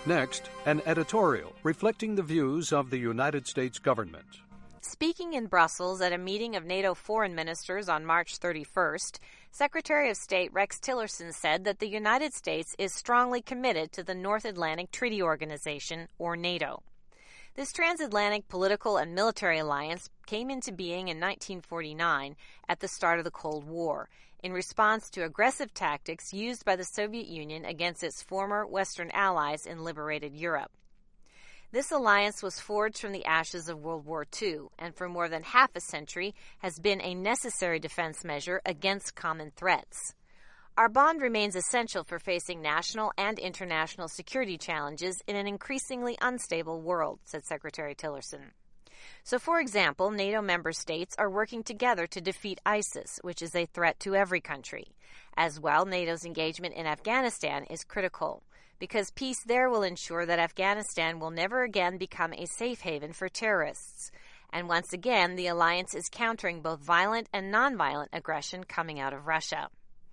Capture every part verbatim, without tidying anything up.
Next, an editorial reflecting the views of the United States government. Speaking in Brussels at a meeting of NATO foreign ministers on March thirty-first, Secretary of State Rex Tillerson said that the United States is strongly committed to the North Atlantic Treaty Organization, or NATO. This transatlantic political and military alliance came into being in nineteen forty-nine at the start of the Cold War, in response to aggressive tactics used by the Soviet Union against its former Western allies in liberated Europe. This alliance was forged from the ashes of World War Two, and for more than half a century has been a necessary defense measure against common threats. Our bond remains essential for facing national and international security challenges in an increasingly unstable world, said Secretary Tillerson. So, for example, NATO member states are working together to defeat ISIS, which is a threat to every country. As well, NATO's engagement in Afghanistan is critical, because peace there will ensure that Afghanistan will never again become a safe haven for terrorists. And once again, the alliance is countering both violent and nonviolent aggression coming out of Russia.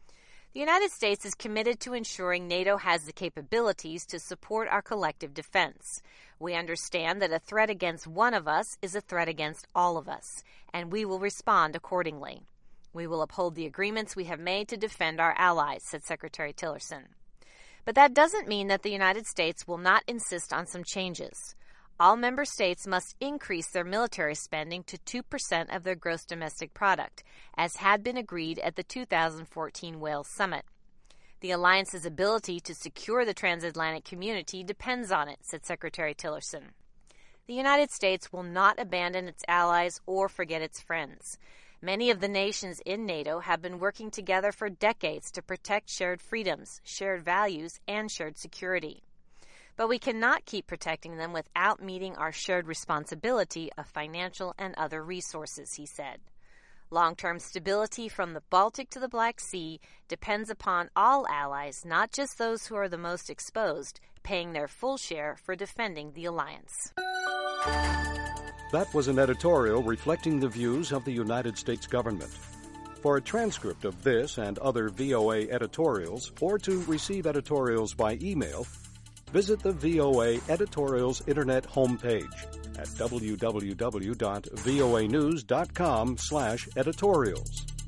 The United States is committed to ensuring NATO has the capabilities to support our collective defense. We understand that a threat against one of us is a threat against all of us, and we will respond accordingly. We will uphold the agreements we have made to defend our allies, said Secretary Tillerson. But that doesn't mean that the United States will not insist on some changes. All member states must increase their military spending to two percent of their gross domestic product, as had been agreed at the two thousand fourteen Wales Summit. The alliance's ability to secure the transatlantic community depends on it, said Secretary Tillerson. The United States will not abandon its allies or forget its friends. Many of the nations in NATO have been working together for decades to protect shared freedoms, shared values, and shared security. But we cannot keep protecting them without meeting our shared responsibility of financial and other resources, he said. Long-term stability from the Baltic to the Black Sea depends upon all allies, not just those who are the most exposed, paying their full share for defending the alliance. That was an editorial reflecting the views of the United States government. For a transcript of this and other V O A editorials, or to receive editorials by email, visit the V O A Editorials Internet homepage at w w w dot voa news dot com slash editorials.